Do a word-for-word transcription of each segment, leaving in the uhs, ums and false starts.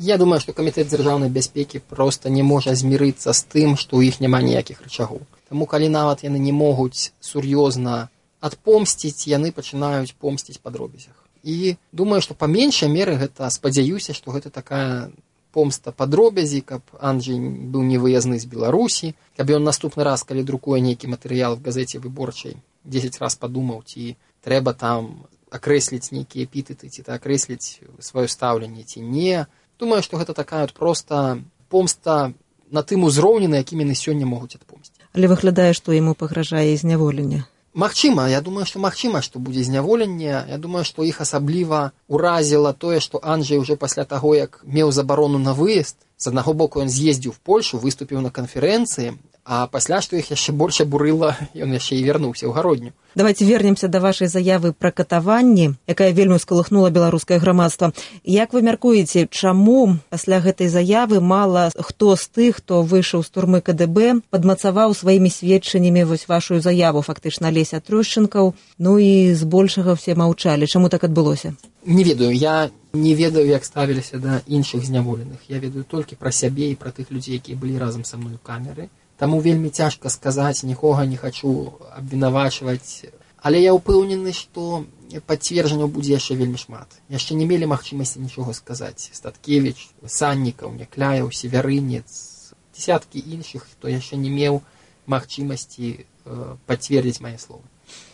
Я думаю, што камітэт дзяржаўнай бяспекі проста не можа змірыцца з тым, што ў іх няма ніякіх рычагоў. Таму калі нават яны не могуць сур'ёзна адпомсціць, яны пачынаюць помсціць па дробязях. І думаю, што па меншай меры гэта, спадзяюся, што гэта такая помста па дробязі, каб Анджэй быў невыязны з Беларусі, каб ён наступны раз, калі друкуе нейкі матэрыял в газеце выборчай, дзесяць раз падумаў, ці трэба там акрэсліць нейкія эпітэты, ці та акрэсліць сваё стаўленне, ці не. Думаю, што гэта такая от проста помста на тым узроўні, на якім яны сёння могуць адпомсціць. Але выглядае, што яму пагражае зняволенне. Магчыма, я думаю, што магчыма, што будзе зняволенне. Я думаю, што іх асабліва уразіла тое, што Анджэй уже пасля таго, як меў забарону на выезд, з аднаго боку ён з'ездзіў в Польшу, выступіў на канферэнцыі, а пасля, што іх яшчэ больш абурыла, ён яшчэ і вярнуўся ў гародню. Давайте вернемся да вашай заявы пра катаванні, якая вельмі скалыхнула беларускае грамадства. Як вы мяркуеце, чаму пасля гэтай заявы мала хто з тых, хто выйшаў з турмы ка дэ бэ, падмацаваў сваімі сведчаннямі вось вашу заяву, фактычна Алеся Трушчэнкаў, ну і збольшага все маўчалі. Чаму так адбылося? Не ведаю, я не ведаю, як ставіліся да іншых зняволеных. Я ведаю толькі пра сябе і пра тых людзей, якія былі разам са мной у камеры. Таму вельмі цяжка сказаць, нікога не хачу абвінавачваць. Але я ўпэўнены, што пацверджанняў будзе яшчэ вельмі шмат. Яшчэ не мелі магчымасці нічога сказаць. Статкевіч, Саннікаў, Някляеў, Севярынец, дзесяткі іншых, хто яшчэ не меў магчымасці э, пацвердзіць мае словы.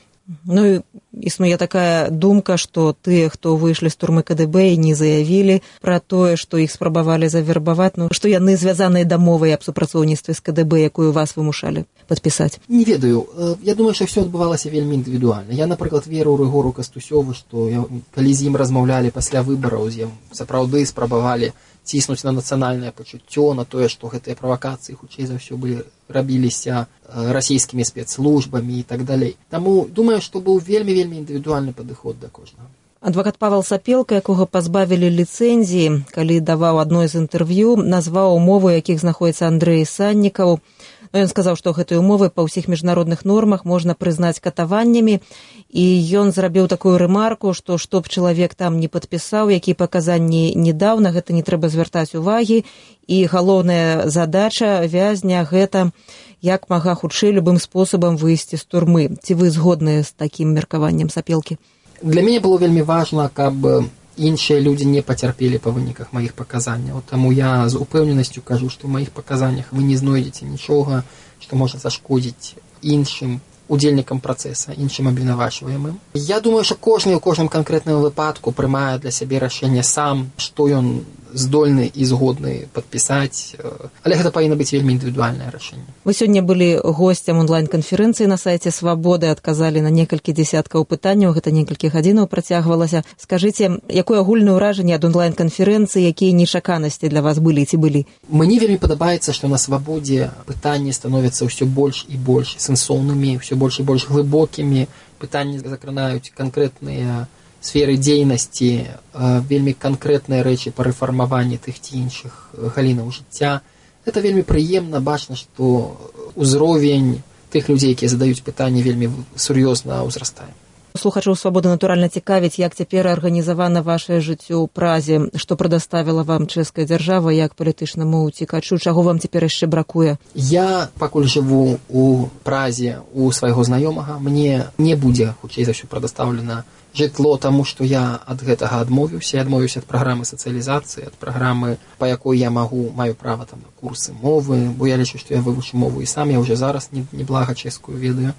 Ну, існуе такая думка, што тыя, хто выйшлі з турмы ка дэ бэ і не заявілі пра тое, што іх спрабавалі завербаваць, ну, што яны звязаныя дамовай аб супрацоўніцтве з ка дэ бэ, якую вас вымушалі падпісаць. Не ведаю. Я думаю, што ўсё адбывалася вельмі індывідуальна. Я, напрыклад, веру ў Рыгору Кастусёву, што я, калі з ім размаўлялі пасля выбараў, з ім сапраўды спрабавалі ціснуць на нацыянальнае пачуццё, на тое, што гэтыя правакацыі хутчэй за ўсё былі рабіліся расійскімі спецслужбамі і так далей. Таму думаю, што быў вельмі-вельмі індывідуальны падыход да кожнага. Адвакат Павел Сапелка, якога пазбавілі ліцэнзіі, калі даваў адно з інтэрв'ю, назваў умовы, якіх знаходзіцца Андрэй Саннікаў. Ну, ён сказаў, што гэтыя умовы па ўсіх міжнародных нормах можна прызнаць катаваннямі, і ён зрабіў такую рэмарку, што што б чалавек там не падпісаў, які паказанні не даў, на гэта не трэба звяртаць увагі, і галоўная задача вязня гэта як мага хутчэй любым спосабам выйсці з турмы. Ці вы згодныя з такім меркаваннем Сапелкі? Для мяне было вельмі важна, каб іншыя людзі не пацярпелі па выніках маіх паказанняў. Таму я з упэўненасцю кажу, што ў маіх паказаннях вы не знойдзеце нічога, што можа зашкодзіць іншым удзельнікам працэса, іншым абвінавачваемым. Я думаю, што кожны ў кожным канкрэтным выпадку прымае для сябе рашэнне сам, што ён здольны і згодны падпісаць, але гэта павінна быць вельмі індывідуальнае рашэнне. Вы сёння былі госцем онлайн-канферэнцыі на сайце Свабоды, адказалі на некалькі дзесяткаў пытанняў, гэта некалькі гадзінаў працягвалася. Скажыце, якое агульнае ўражанне ад онлайн-канферэнцыі, якія нечаканасці для вас былі ці былі? Мне вельмі падабаецца, што на Свабодзе пытанні становяцца ўсё больш і больш сэнсоўнымі, ўсё больш і больш глыбокімі, пытанні закранаюць канкрэтныя сферы дзейнасці, вельмі канкрэтныя рэчы па рэфармаванні тых ці іншых галінаў жыцця. Гэта вельмі прыемна, бачна, што ўзровень тых людзей, якія задаюць пытанні, вельмі сур'ёзна ўзрастае. Слухачоў Свабоды натуральна цікавіць, як цяпер арганізавана вашае жыццё ў Празе, што прадоставіла вам чэшская дзяржава як палітычнаму ўцікачу, чаго вам цяпер яшчэ бракуе? Я пакуль жыву ў Празе у свайго знаёмага, мне не будзе хутчэй за ўсё прадастаўлена жытло, таму што я ад гэтага адмовіўся, я адмовіўся ад праграмы сацыялізацыі, ад праграмы, па якой я магу, маю права там на курсы мовы, бо я лічу, што я вывучу мову і сам, я ўжо зараз неблага чэшскую ведаю.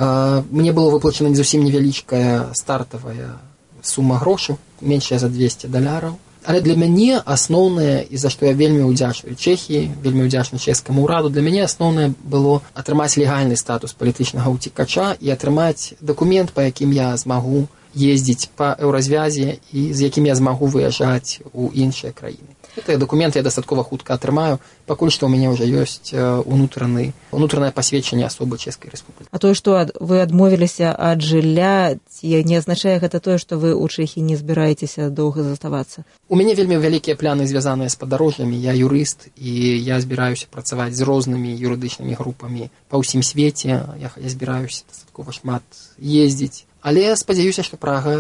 Мне было выплачана зусім невялічкая стартавая сума грошаў, меншая за двесце даляраў. Але для мяне асноўнае, і за што я вельмі ўдзячную Чэхіі, вельмі ўдзячны чэшскаму ўраду, для мяне асноўнае было атрымаць легальны статус палітычнага ўцікача і атрымаць дакумент, па якім я змагу ездзіць па еўразвязе і з якім я змагу выязджаць у іншыя краіны. Гэтыя дакументы я дастаткова хутка атрымаю, пакуль што ў мяне ўжо ёсць унутраны, унутранае пасведчанне асобы Чэшскай Рэспублікі. А тое, што вы адмовіліся ад жылля, ці не азначае гэта тое, што вы ў Чэхіі не збіраецеся доўга заставацца? У мяне вельмі вялікія пляны, звязаныя з падарожжамі. Я юрыст, і я збіраюся працаваць з рознымі юрыдычнымі групамі па ўсім свеце. Я, я збіраюся дастаткова шмат ездзіць. Але спадзяюся, што Прага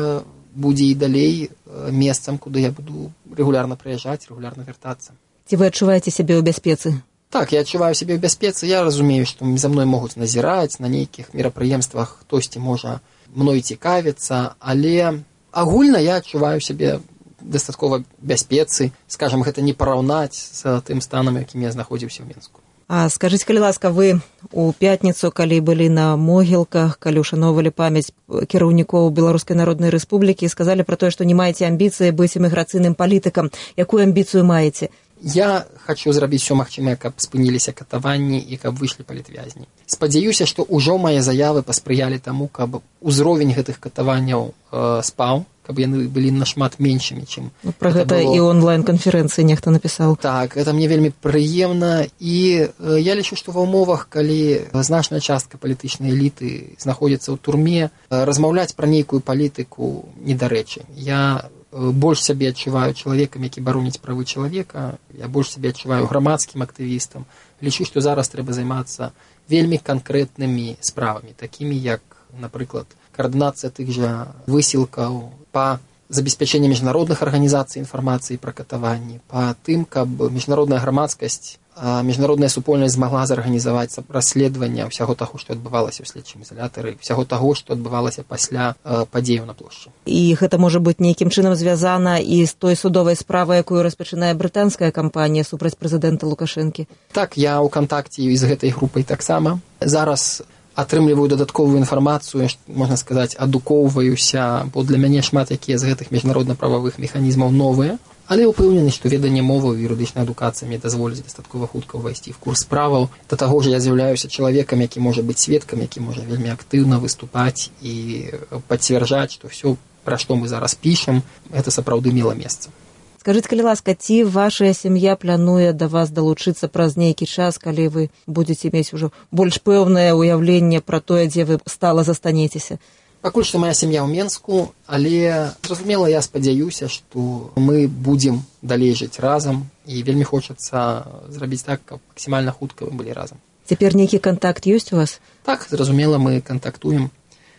будзе і далей месцам, куды я буду рэгулярна прыязджаць, рэгулярна вяртацца. Ці вы адчуваеце сябе ў бяспецы? Так, я адчуваю сябе ў бяспецы, я разумею, што за мной могуць назіраць, на нейкіх мерапрыемствах хтосьці можа мной цікавіцца, але агульна я адчуваю сябе дастаткова бяспецы, скажам, гэта не параўнаць з тым станам, якім я знаходзіўся ў Мінску. А скажыце, калі ласка, вы у пятніцу, калі былі на могілках, калі ушаноўвалі памяць кіраўнікоў Беларускай Народнай Рэспублікі, сказалі пра тое, што не маеце амбіцыі быць эміграцыйным палітыкам. Якую амбіцыю маеце? Я хочу зрабіць все магчымае, каб спыніліся катаванні і каб выйшлі палітвязні. Спадзяюся, што ўжо мае заявы паспрыялі таму, каб узровень гэтых катаванняў э, спаў, каб яны былі нашмат меншымі, чым ну, пра гэта, гэта было... і онлайн-канферэнцыі нехта напісаў. Так, гэта мне вельмі прыемна, і э, я лічу, што ва ўмовах, калі значная частка палітычнай эліты знаходзіцца ў турме, э, размаўляць пра нейкую палітыку недарэчы. Я больш сябе адчуваю чалавекам, які бароніць правы чалавека, я больш сябе адчуваю грамадскім актывістам. Лічу, што зараз трэба займацца вельмі канкрэтнымі справамі, такімі як, напрыклад, координация тых жа высілкаў па забеспячэнні міжнародных арганізацый інфармацыі пра катаванні, па тым, каб міжнародная грамадскасць, міжнародная супольнасць змагла зарганізаваць расследаванне ўсяго таго, што адбывалася ў следчым ізалятары, ўсяго таго, што адбывалася пасля падзеяў на плошчы. І гэта можа быць нейкім чынам звязана і з той судовай справай, якую распачынае брытанская кампанія супраць прэзідэнта Лукашэнкі? Так, я ў кантакце з гэтай групай таксама. Зараз атрымліваю дадатковую інфармацыю, можна сказаць, адукоўваюся, бо для мяне шмат якія з гэтых міжнародна-прававых механізмаў новыя, але ўпэўнены, што веданне мовы і юрыдычная адукацыя мне дазволіць дастаткова хутка ўвайсці в курс справаў. Да таго ж я з'яўляюся чалавекам, які можа быць сведкам, які можа вельмі актыўна выступаць і пацвярджаць, што ўсё, пра што мы зараз пішам, гэта сапраўды мела месца. Скажыце, калі ласка, ці вашая сям'я плануе да вас далучыцца праз нейкі час, калі вы будзеце мець ужо больш пэўнае ўяўленне пра тое, дзе вы стала застанецеся? Пакуль што моя сям'я ў Менску, але, зразумела, я спадзяюся, што мы будзем далей жыць разам, і вельмі хочацца зрабіць так, каб максімальна хутка мы былі разам. Цяпер нейкі кантакт ёсць у вас? Так, зразумела, мы кантактуем.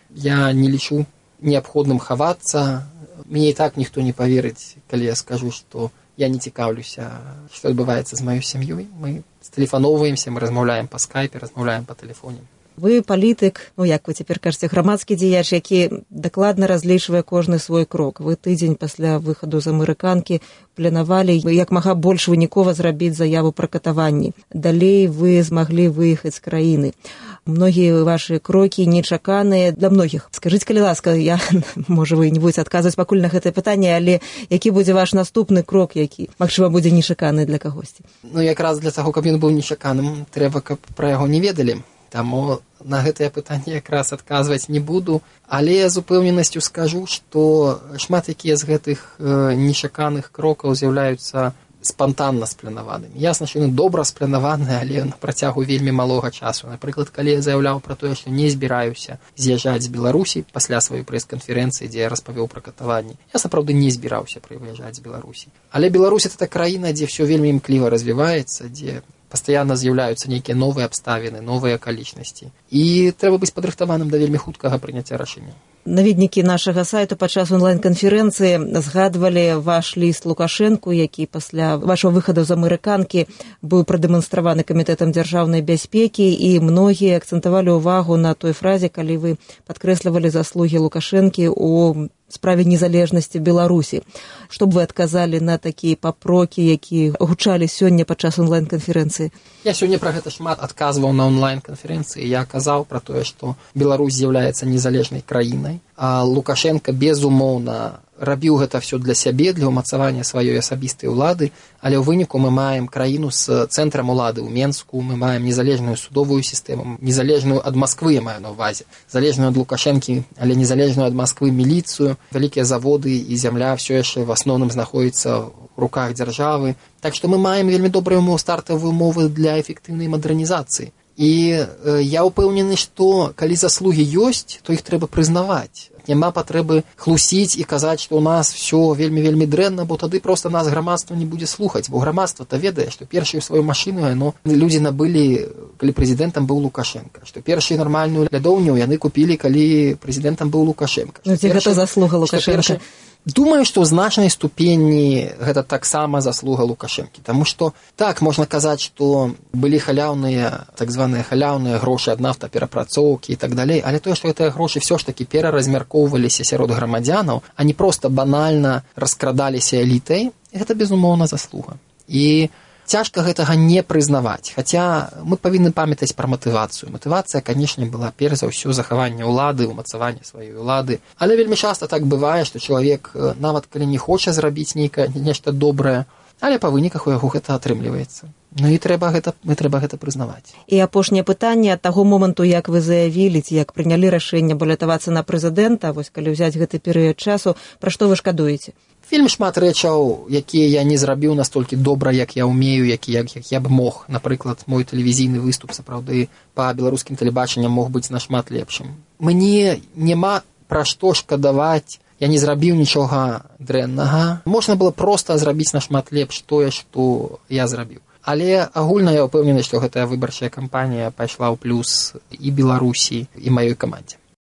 Я не лічу неабходным хавацца. Мне і так ніхто не паверыць, калі я скажу, што я не цікаўлюся, што адбываецца з маёй сям'ёй. Мы стэлефаноўваемся, мы размаўляем па скайпе, размаўляем па тэлефоне. Вы палітык, ну як вы цяпер кажаце, грамадскі дзеяч, які дакладна разлічвае кожны свой крок. Вы тыдзень пасля выхаду з амерыканкі планавалі як мага больш вынікова зрабіць заяву пра катаванні. Далей вы змаглі выехаць з краіны. Многія вашы крокі нечаканыя для многіх. Скажыце, калі ласка, я, можа, вы не будзеце адказваць пакуль на гэтае пытанне, але які будзе ваш наступны крок, які, магчыма, будзе нечаканы для кагосьці? Ну, якраз для таго, каб ён быў нечаканым, трэба, каб пра яго не ведалі. Таму на гэтае пытанне якраз адказваць не буду, але з упэўненасцю скажу, што шмат якія з гэтых э, нечаканых крокаў з'яўляюцца спантанна спланаванымі. Ясна, што яны добра спланаваныя, але на працягу вельмі малога часу. Напрыклад, калі я заяўляў пра тое, што не збіраюся з'язджаць з Беларусі пасля сваёй прэс-канферэнцыі, дзе я распавёў пра катаванні, я сапраўды не збіраўся прыязджаць з Беларусі. Але Беларусь — это краіна, дзе ўсё вельмі імкліва развіваецца, дзе пастаянна з'яўляюцца нейкія новыя абставіны, новыя акалічнасці. І трэба быць падрыхтаваным да вельмі хуткага прыняцця рашэння. Наведнікі нашага сайту падчас онлайн-канферэнцыі згадвалі ваш ліст Лукашэнку, які пасля вашого выхаду з амерыканкі быў прадэманстраваны камітэтам дзяржаўнай бяспекі, і многія акцэнтавалі ўвагу на той фразе, калі вы падкрэслівалі заслугі Лукашэнкі ў справе незалежнасці Беларусі. Што б вы адказалі на такія папрокі, якія гучалі сёння падчас онлайн-канферэнцыі? Я сёння пра гэта шмат адказваў на онлайн-канферэнцыі. Я казаў пра тое, што Беларусь з'яўляецца незалежнай краінай, а Лукашенко, безумоўна, рабіў гэта ўсё для сябе, для ўмацавання сваёй асабістай улады, але ў выніку мы маем краіну з цэнтрам улады ў Менску, мы маем незалежную судовую сістэму, незалежную ад Масквы, я маю на ўвазе, залежную ад Лукашэнкі, але незалежную ад Масквы міліцыю, вялікія заводы і зямля ўсё яшчэ в асноўным знаходзіцца ў руках дзяржавы. Так што мы маем вельмі добрыя умовы, стартавыя умовы для эфектыўнай мадэрнізацыі. І э, я ўпэўнены, што калі заслугі ёсць, то іх трэба прызнаваць. няма патрэбы хлусіць і казаць, што ў нас все вельмі-вельмі дрэнна, бо тады проста нас грамадства не будзе слухаць, бо грамадства-то ведае, што першую сваю машыну яно людзі набылі, калі прэзідэнтам быў Лукашенко, што першую нармальную лядоўню яны купілі, калі прэзідэнтам быў Лукашенко. Ну, ці гэта заслуга Лукашенко? Думаю, што ў значнай ступені гэта таксама заслуга Лукашэнкі, таму што так, можна казаць, што былі халяўныя, так званыя халяўныя грошы ад нафтаперапрацоўкі і так далей, але тое, што гэтыя грошы ўсё ж такі пераразмяркоўваліся сярод грамадзянаў, а не проста банальна раскрадаліся элітай, гэта безумоўна заслуга. І цяжка гэтага не прызнаваць, хаця мы павінны памятаць пра матывацыю. Матывацыя, канешне, была перш за ўсё захаванне ўлады, умацаванне сваёй улады. Але вельмі часта так бывае, што чалавек, нават калі не хоча зрабіць нейкае нешта добрае, але па выніках у яго гэта атрымліваецца. Ну і трэба гэта, мы трэба гэта прызнаваць. І апошняе пытанне, ад таго моманту, як вы заявілі, ці як прынялі рашэнне балятавацца на прэзідэнта, вось калі ўзяць гэты перыяд часу, пра што вы шкадуеце? Вельмі шмат рэчаў, якія я не зрабіў настолькі добра, як я ўмею, як, як, як я б мог. Напрыклад, мой тэлевізійны выступ, сапраўды, па беларускім тэлебачанням мог быць нашмат лепшым. Мне няма пра што шкадаваць, я не зрабіў нічога дрэннага. Можна было проста зрабіць нашмат лепш тое, што я зрабіў. Але агульна я ўпэўнены, што гэтая выбарчая кампанія пайшла ў плюс і Беларусі, і маёй камандзе.